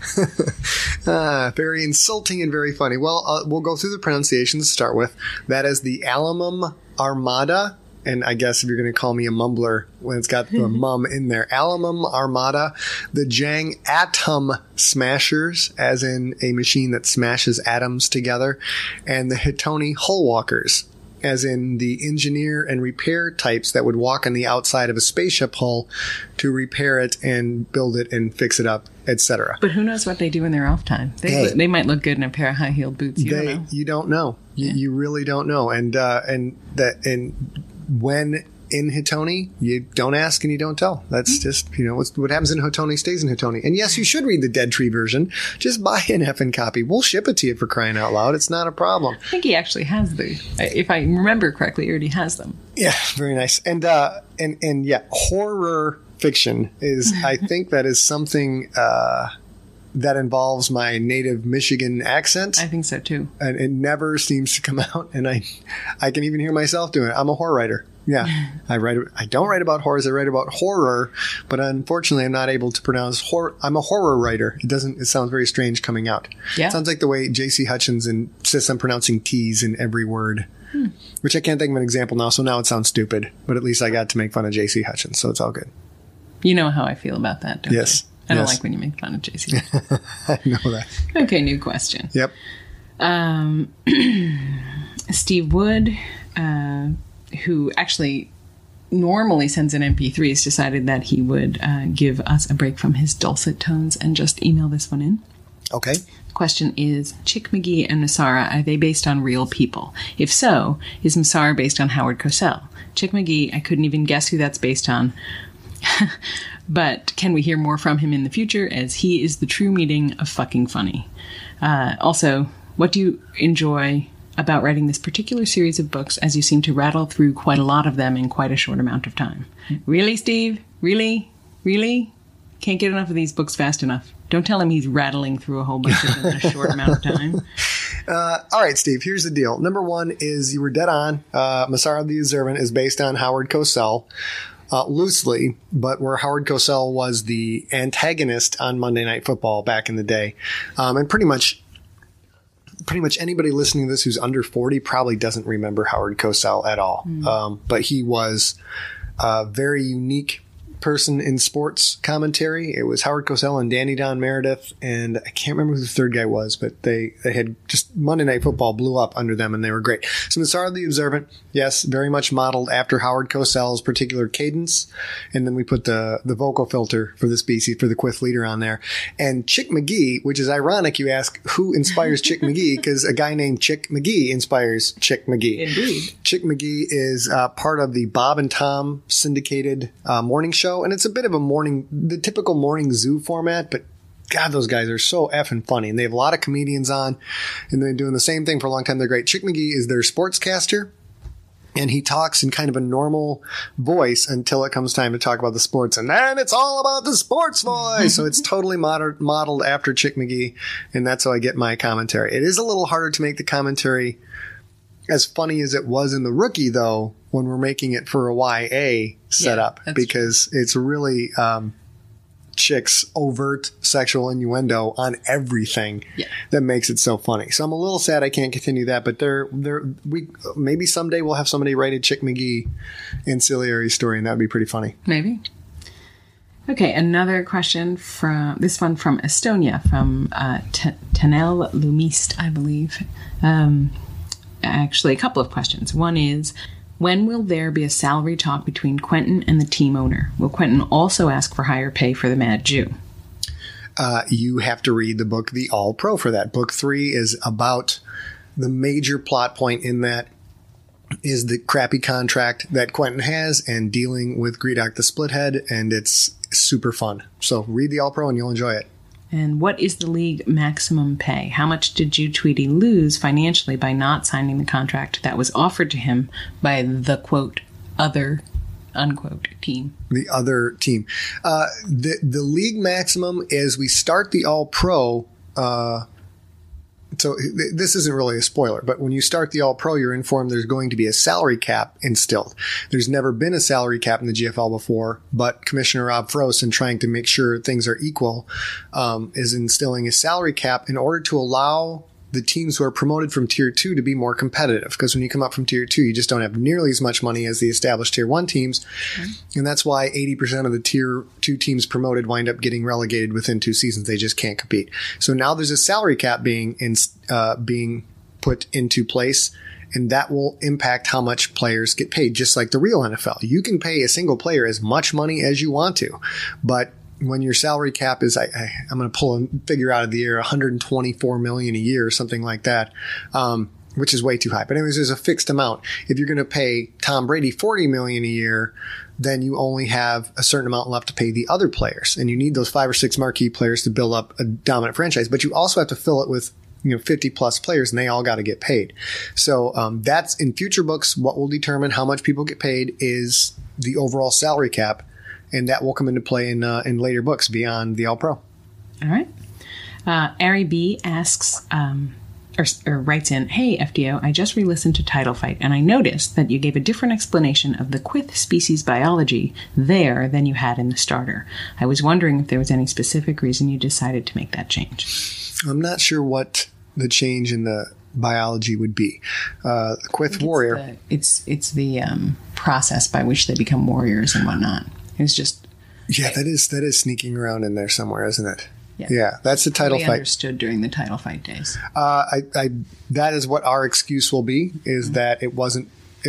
Very insulting and very funny. Well, we'll go through the pronunciations to start with. That is the Alamum Armada. And I guess if you're going to call me a mumbler when it's got the mum in there, Alamum Armada, the Jang Atom Smashers, as in a machine that smashes atoms together, and the Hitoni Hullwalkers, as in the engineer and repair types that would walk on the outside of a spaceship hull to repair it and build it and fix it up, etc. But who knows what they do in their off time? They might look good in a pair of high-heeled boots. You don't know. You don't know. You really don't know. And when in Hitoni, you don't ask and you don't tell. That's just, what happens in Hitoni stays in Hitoni. And yes, you should read the Dead Tree version. Just buy an effing copy. We'll ship it to you for crying out loud. It's not a problem. I think he actually has if I remember correctly, he already has them. Yeah, very nice. And yeah, horror fiction is, I think that is something that involves my native Michigan accent. I think so too. And it never seems to come out. And I can even hear myself doing it. I'm a horror writer. Yeah. I don't write about horrors. I write about horror, but unfortunately I'm not able to pronounce horror. I'm a horror writer. It sounds very strange coming out. Yeah. It sounds like the way J.C. Hutchins insists on pronouncing T's in every word, which I can't think of an example now. So now it sounds stupid, but at least I got to make fun of J.C. Hutchins. So it's all good. You know how I feel about that, don't you? I don't like when you make fun of J.C. I know that. Okay, new question. Yep. Steve Wood, who actually normally sends in MP3s, decided that he would give us a break from his dulcet tones and just email this one in. Okay. The question is, Chick McGee and Massara, are they based on real people? If so, is Massara based on Howard Cosell? Chick McGee, I couldn't even guess who that's based on. But can we hear more from him in the future, as he is the true meaning of fucking funny? Also, what do you enjoy about writing this particular series of books, as you seem to rattle through quite a lot of them in quite a short amount of time? Really, Steve? Really? Really? Can't get enough of these books fast enough. Don't tell him he's rattling through a whole bunch of them in a short amount of time. All right, Steve, here's the deal. Number one is you were dead on. Massara the Observant is based on Howard Cosell. Loosely, but where Howard Cosell was the antagonist on Monday Night Football back in the day. And pretty much anybody listening to this who's under 40 probably doesn't remember Howard Cosell at all. But he was a very unique person in sports commentary. It was Howard Cosell and Danny Don Meredith, and I can't remember who the third guy was, but they had just Monday Night Football blew up under them, and they were great. So Massara the Observant, yes, very much modeled after Howard Cosell's particular cadence, and then we put the vocal filter for the species, for the Quiff leader on there. And Chick McGee, which is ironic, you ask, who inspires Chick McGee? Because a guy named Chick McGee inspires Chick McGee. Indeed. Chick McGee is part of the Bob and Tom syndicated morning show. And it's a bit of the typical morning zoo format, but God, those guys are so effing funny. And they have a lot of comedians on, and they're doing the same thing for a long time. They're great. Chick McGee is their sportscaster, and he talks in kind of a normal voice until it comes time to talk about the sports. And then it's all about the sports voice. So it's totally modeled after Chick McGee, and that's how I get my commentary. It is a little harder to make the commentary as funny as it was in The Rookie, though, when we're making it for a YA setup, because it's really Chick's overt sexual innuendo on everything that makes it so funny. So I'm a little sad I can't continue that, but maybe someday we'll have somebody write a Chick McGee ancillary story, and that would be pretty funny. Maybe. Okay, another question from Estonia, from Tanel Lumist, I believe. Actually, a couple of questions. One is, when will there be a salary talk between Quentin and the team owner? Will Quentin also ask for higher pay for the Mad Jew? You have to read the book The All Pro for that. Book 3 is about the major plot point in that is the crappy contract that Quentin has and dealing with Greedock the Splithead, and it's super fun. So read The All Pro and you'll enjoy it. And what is the league maximum pay? How much did you, Tweety, lose financially by not signing the contract that was offered to him by the, quote, other, unquote, team? The other team. The league maximum is we start the All-Pro. So this isn't really a spoiler, but when you start the All-Pro, you're informed there's going to be a salary cap instilled. There's never been a salary cap in the GFL before, but Commissioner Rob Frost, in trying to make sure things are equal, is instilling a salary cap in order to allow the teams who are promoted from Tier 2 to be more competitive. Because when you come up from Tier 2, you just don't have nearly as much money as the established Tier 1 teams. And that's why 80% of the Tier 2 teams promoted wind up getting relegated within 2 seasons. They just can't compete. So now there's a salary cap being put into place, and that will impact how much players get paid, just like the real NFL. You can pay a single player as much money as you want to, but when your salary cap is, I'm going to pull a figure out of the air, $124 million a year or something like that. which is way too high. But anyways, there's a fixed amount. If you're going to pay Tom Brady $40 million a year, then you only have a certain amount left to pay the other players. And you need those 5 or 6 marquee players to build up a dominant franchise. But you also have to fill it with 50 plus players, and they all got to get paid. So that's in future books. What will determine how much people get paid is the overall salary cap, and that will come into play in later books beyond the All Pro. All right. Ari B asks, or writes in, "Hey, FDO, I just re-listened to Title Fight, and I noticed that you gave a different explanation of the Quith species biology there than you had in the starter. I was wondering if there was any specific reason you decided to make that change." I'm not sure what the change in the biology would be. The Quith warrior. It's the process by which they become warriors and whatnot. It's just... Yeah, that is sneaking around in there somewhere, isn't it? Yeah, that's the Title Fight. Understood during the Title Fight days. That is what our excuse will be, is that it wasn't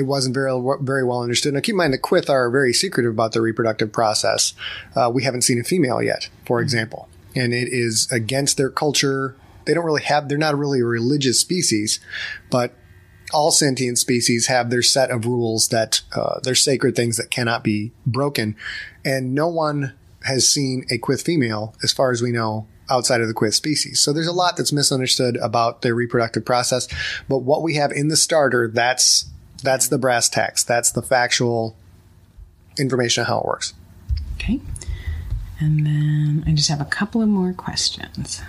very well understood. Now, keep in mind that Quith are very secretive about their reproductive process. We haven't seen a female yet, for example, and it is against their culture. They're not really a religious species, but all sentient species have their set of rules that they're sacred things that cannot be broken, and no one has seen a Quith female, as far as we know, outside of the Quith species. So there's a lot that's misunderstood about their reproductive process. But what we have in the starter, that's the brass tacks. That's the factual information on how it works. Okay. And then I just have a couple of more questions.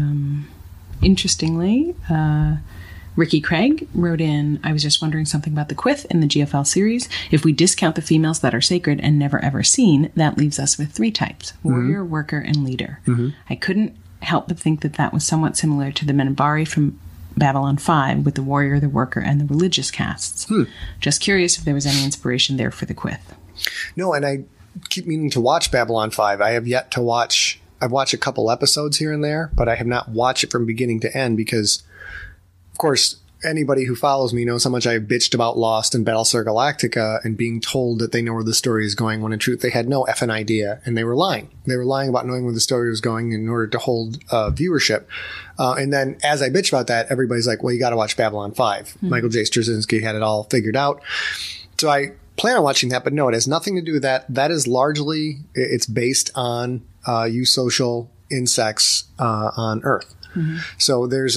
Interestingly, Ricky Craig wrote in, "I was just wondering something about the Quith in the GFL series. If we discount the females that are sacred and never ever seen, that leaves us with 3 types, warrior, worker, and leader. I couldn't help but think that was somewhat similar to the Minbari from Babylon 5 with the warrior, the worker, and the religious castes. Just curious if there was any inspiration there for the Quith." No, and I keep meaning to watch Babylon 5. I have yet to watch. I've watched a couple episodes here and there, but I have not watched it from beginning to end because, of course, anybody who follows me knows how much I bitched about Lost and Battlestar Galactica and being told that they know where the story is going, when in truth they had no effing idea, and they were lying. They were lying about knowing where the story was going in order to hold viewership. And then as I bitch about that, everybody's like, well, you got to watch Babylon 5. Michael J. Straczynski had it all figured out. So I plan on watching that, but no, it has nothing to do with that. That is largely, it's based on eusocial insects on Earth. So there's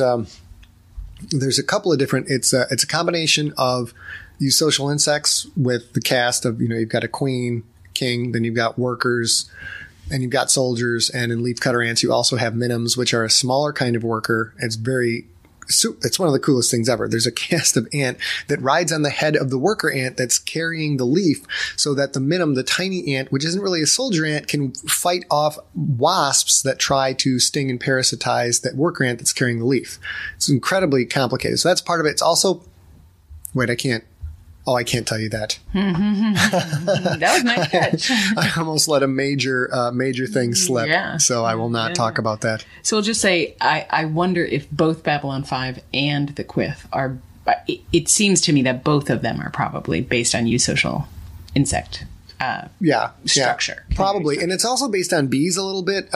a couple of different, it's a combination of eusocial insects with the cast of, you've got a queen, king, then you've got workers, and you've got soldiers, and in leafcutter ants you also have minims, which are a smaller kind of worker. It's one of the coolest things ever. There's a cast of ant that rides on the head of the worker ant that's carrying the leaf, so that the minim, the tiny ant, which isn't really a soldier ant, can fight off wasps that try to sting and parasitize that worker ant that's carrying the leaf. It's incredibly complicated. So that's part of it. It's also, I can't tell you that. That was my catch. I almost let a major thing slip. Yeah. So I will not talk about that. So we'll just say, I wonder if both Babylon 5 and the Quith are, it seems to me that both of them are probably based on eusocial insect structure. Probably. And it's also based on bees a little bit.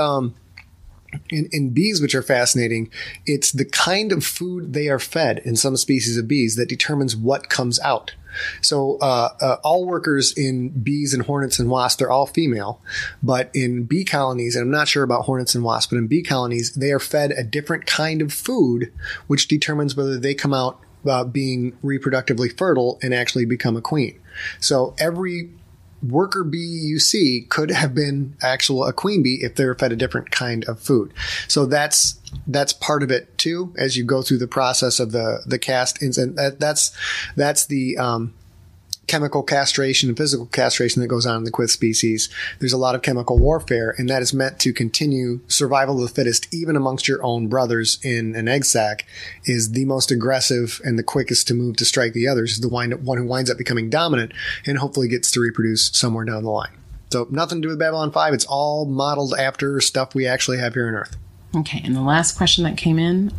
In bees, which are fascinating, it's the kind of food they are fed in some species of bees that determines what comes out. So all workers in bees and hornets and wasps, they're all female. But in bee colonies, and I'm not sure about hornets and wasps, but in bee colonies, they are fed a different kind of food, which determines whether they come out being reproductively fertile and actually become a queen. So every worker bee you see could have been a queen bee if they were fed a different kind of food. So that's part of it too, as you go through the process of the cast. And that's the chemical castration and physical castration that goes on in the Quith species. There's a lot of chemical warfare, and that is meant to continue survival of the fittest, even amongst your own brothers in an egg sac. Is the most aggressive and the quickest to move to strike the others, is the one who winds up becoming dominant and hopefully gets to reproduce somewhere down the line. So nothing to do with Babylon 5. It's all modeled after stuff we actually have here on Earth. Okay, and the last question that came in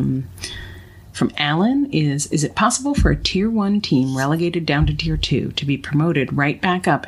from Alan is it possible for a Tier 1 team relegated down to Tier 2 to be promoted right back up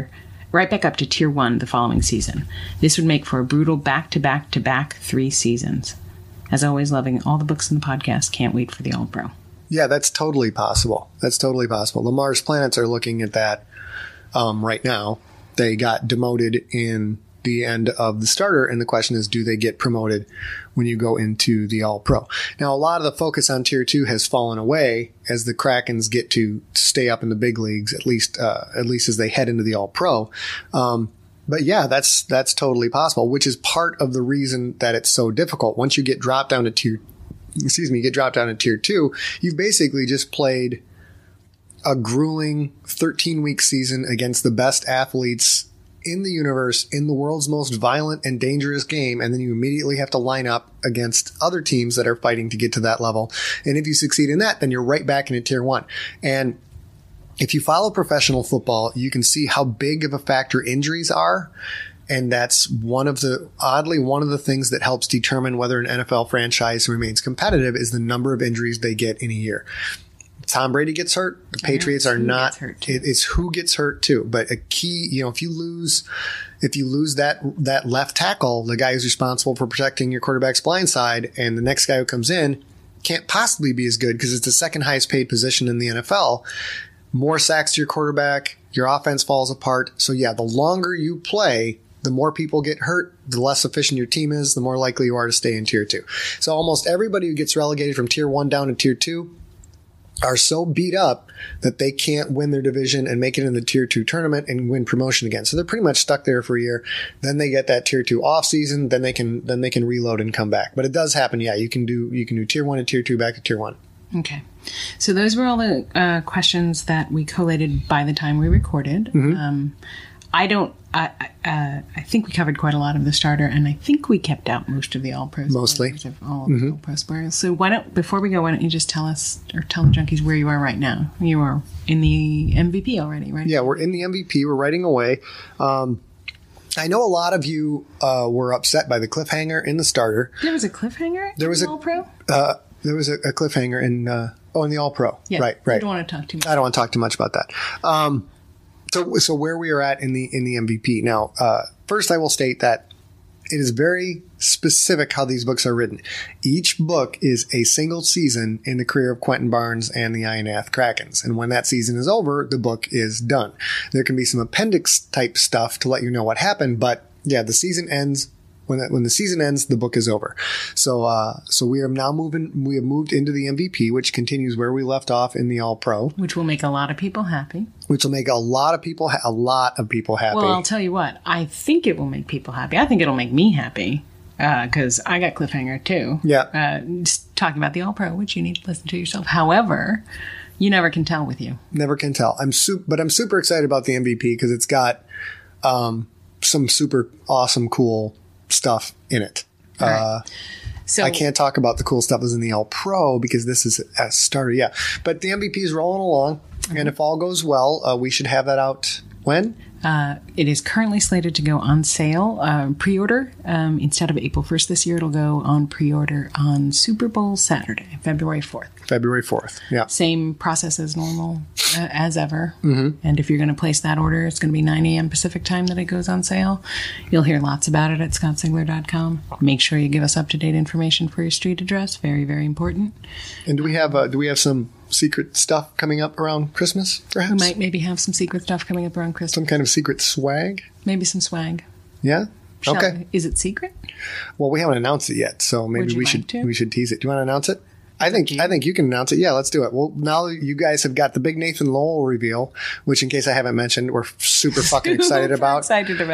to Tier 1 the following season? This would make for a brutal back-to-back-to-back 3 seasons. As always, loving all the books in the podcast. Can't wait for the All-Pro. Yeah, that's totally possible. The Mars Planets are looking at that right now. They got demoted in the end of the starter, and the question is, do they get promoted when you go into the All-Pro? Now, a lot of the focus on Tier 2 has fallen away as the Krakens get to stay up in the big leagues, at least as they head into the All-Pro. But yeah, that's totally possible, which is part of the reason that it's so difficult. Once you get dropped down to Tier 2, you've basically just played a grueling 13-week season against the best athletes in the universe, in the world's most violent and dangerous game, and then you immediately have to line up against other teams that are fighting to get to that level. And if you succeed in that, then you're right back into Tier 1. And if you follow professional football, you can see how big of a factor injuries are. And that's one of the things that helps determine whether an NFL franchise remains competitive is the number of injuries they get in a year. Tom Brady gets hurt. The Patriots are not. It's who gets hurt too. But a key, if you lose that left tackle, the guy who's responsible for protecting your quarterback's blind side, and the next guy who comes in can't possibly be as good because it's the second highest paid position in the NFL. More sacks to your quarterback, your offense falls apart. So yeah, the longer you play, the more people get hurt, the less efficient your team is, the more likely you are to stay in Tier 2. So almost everybody who gets relegated from Tier 1 down to Tier 2 are so beat up that they can't win their division and make it in the Tier 2 tournament and win promotion again. So they're pretty much stuck there for a year. Then they get that Tier 2 off season. Then they can reload and come back. But it does happen. Yeah, you can do Tier 1 and Tier 2 back to Tier 1. Okay. So those were all the questions that we collated by the time we recorded. Mm-hmm. I think we covered quite a lot of the starter, and I think we kept out most of the All-Pro. Mostly. All of the All-Pro spoilers. So before we go, why don't you just tell us, or tell the junkies where you are right now? You are in the MVP already, right? Yeah, we're in the MVP. We're writing away. I know a lot of you were upset by the cliffhanger in the starter. There was a cliffhanger in the All-Pro? There was a cliffhanger in the All-Pro. Yeah, right. I don't want to talk too much. I don't want to talk too much about that. So where we are at in the MVP. Now, first I will state that it is very specific how these books are written. Each book is a single season in the career of Quentin Barnes and the Ionath Krakens. And when that season is over, the book is done. There can be some appendix type stuff to let you know what happened, but yeah, the season ends. When the season ends, the book is over. So we have moved into the MVP, which continues where we left off in the All-Pro. Which will make a lot of people happy. Which will make a lot of people happy. Well, I'll tell you what. I think it will make people happy. I think it'll make me happy because I got cliffhanger too. Yeah. Just talking about the All-Pro, which you need to listen to yourself. However, you never can tell with you. Never can tell. But I'm super excited about the MVP because it's got some super awesome, cool stuff in it. Right. So I can't talk about the cool stuff that's in the All-Pro because this is a starter. Yeah. But the MVP is rolling along. Mm-hmm. And if all goes well, we should have that out when? It is currently slated to go on sale, pre-order. Instead of April 1st this year, it'll go on pre-order on Super Bowl Saturday, February 4th. February 4th, yeah. Same process as normal, as ever. Mm-hmm. And if you're going to place that order, it's going to be 9 a.m. Pacific time that it goes on sale. You'll hear lots about it at scottsigler.com. Make sure you give us up-to-date information for your street address. Very, very important. And do we have some secret stuff coming up around Christmas, perhaps? We might maybe have some secret stuff coming up around Christmas. Some kind of secret swag? Maybe some swag. Yeah? Okay. Is it secret? Well, we haven't announced it yet, so maybe we should tease it. Do you want to announce it? I think you can announce it. Yeah, let's do it. Well, now you guys have got the big Nathan Lowell reveal, which in case I haven't mentioned, we're super fucking excited about.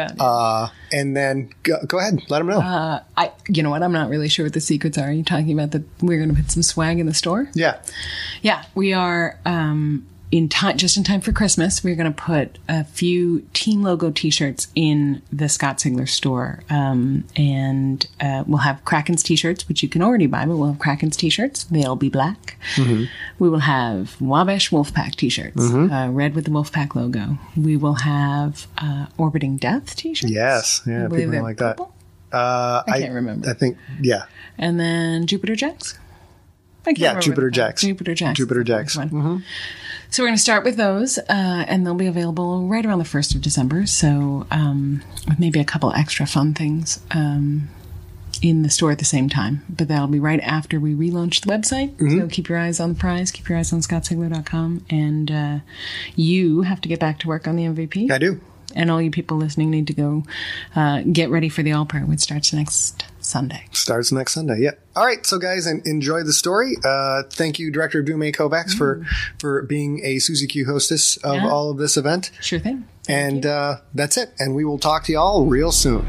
And then go ahead, let them know. You know what? I'm not really sure what the secrets are. Are you talking about that we're going to put some swag in the store? Yeah. Yeah, we are just in time for Christmas. We're going to put a few team logo T-shirts in the Scott Sigler store, and we'll have Krakens T-shirts, which you can already buy, but we'll have Krakens T-shirts. They'll be black. Mm-hmm. We will have Wabash Wolfpack T-shirts, red with the Wolfpack logo. We will have Orbiting Death T-shirts. Yes, yeah, people like that. I can't remember. I think, yeah. And then Jupiter Jacks. Jupiter Jacks. Jupiter Jacks. Mm-hmm. So we're going to start with those, and they'll be available right around the 1st of December. So with maybe a couple extra fun things in the store at the same time, but that'll be right after we relaunch the website. Mm-hmm. So keep your eyes on the prize, keep your eyes on scottsigler.com, and you have to get back to work on the MVP. I do. And all you people listening need to go get ready for the All-Pro, which starts next Sunday. Starts next Sunday, yeah. All right, so guys, enjoy the story. Thank you, Director Dume Kovacs, for being a Susie Q hostess of all of this event. Sure thing. And that's it. And we will talk to y'all real soon.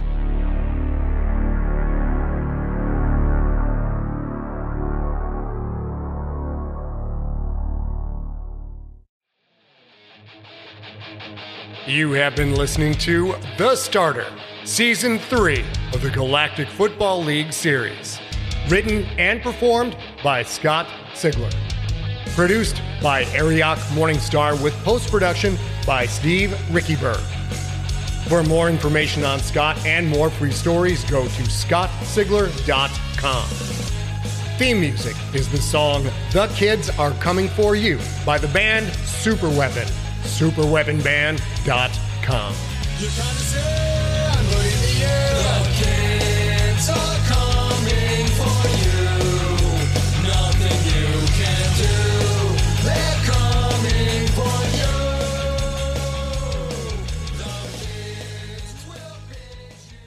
You have been listening to The Starter, Season 3 of the Galactic Football League series. Written and performed by Scott Sigler. Produced by Ariok Morningstar with post-production by Steve Rickyberg. For more information on Scott and more free stories, go to scottsigler.com. Theme music is the song The Kids Are Coming For You by the band Superweapon. Superweaponband.com. You kinda sad, but in the air, the kids are coming for you. Nothing you can do, they're coming for you. The kids will pinch you.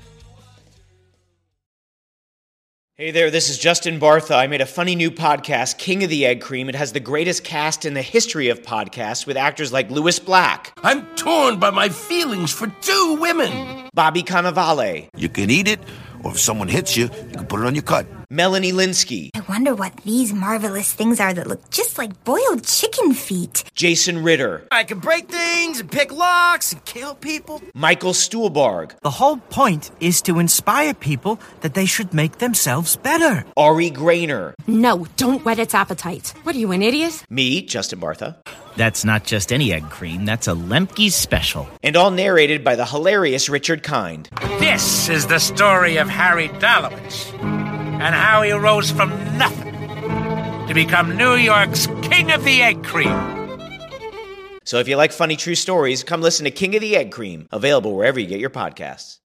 Hey there, this is Justin Bartha. I made a funny new podcast, King of the Egg Cream. It has the greatest cast in the history of podcasts with actors like Louis Black. I'm torn by my feelings for two women. Bobby Cannavale. You can eat it, or if someone hits you, you can put it on your cut. Melanie Linsky. I wonder what these marvelous things are that look just like boiled chicken feet. Jason Ritter. I can break things and pick locks and kill people. Michael Stuhlbarg. The whole point is to inspire people that they should make themselves better. Ari Grainer. No, don't whet its appetite. What are you, an idiot? Me, Justin Bartha. That's not just any egg cream, that's a Lemke's special. And all narrated by the hilarious Richard Kind. This is the story of Harry Dalowitz and how he rose from nothing to become New York's King of the Egg Cream. So if you like funny true stories, come listen to King of the Egg Cream, available wherever you get your podcasts.